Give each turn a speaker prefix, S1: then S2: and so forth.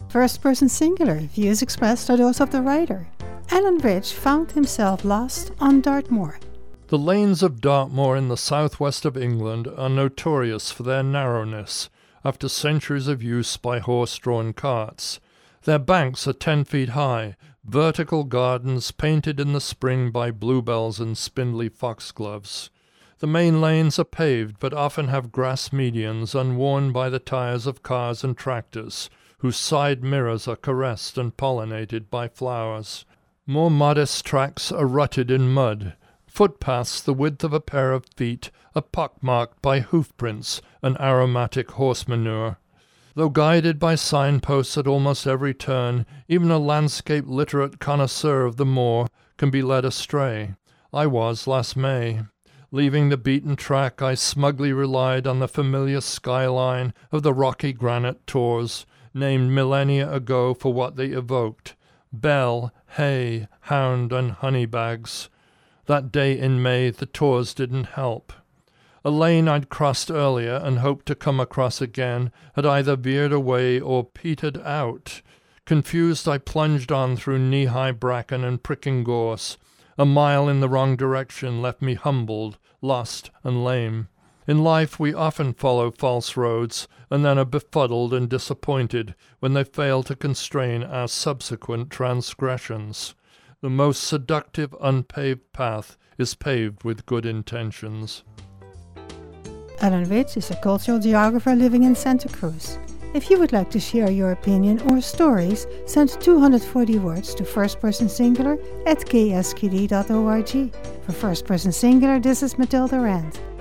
S1: First person singular, views expressed are those of the writer. Alan Rich found himself lost on Dartmoor.
S2: The lanes of Dartmoor in the southwest of England are notorious for their narrowness, after centuries of use by horse-drawn carts. Their banks are 10 feet high, vertical gardens painted in the spring by bluebells and spindly foxgloves. The main lanes are paved, but often have grass medians unworn by the tires of cars and tractors, whose side mirrors are caressed and pollinated by flowers. More modest tracks are rutted in mud. Footpaths the width of a pair of feet are pockmarked by hoofprints and aromatic horse manure. Though guided by signposts at almost every turn, even a landscape-literate connoisseur of the moor can be led astray. I was last May. Leaving the beaten track, I smugly relied on the familiar skyline of the rocky granite tors, named millennia ago for what they evoked: bell, hay, hound, and honey bags. That day in May the tors didn't help. A lane I'd crossed earlier and hoped to come across again had either veered away or petered out. Confused, I plunged on through knee-high bracken and pricking gorse. A mile in the wrong direction left me humbled, lost, and lame. In life we often follow false roads, and then are befuddled and disappointed when they fail to constrain our subsequent transgressions. The most seductive unpaved path is paved with good intentions.
S1: Alan Rich is a cultural geographer living in Santa Cruz. If you would like to share your opinion or stories, send 240 words to firstpersonsingular@ksqd.org. For First Person Singular, this is Matilda Rand.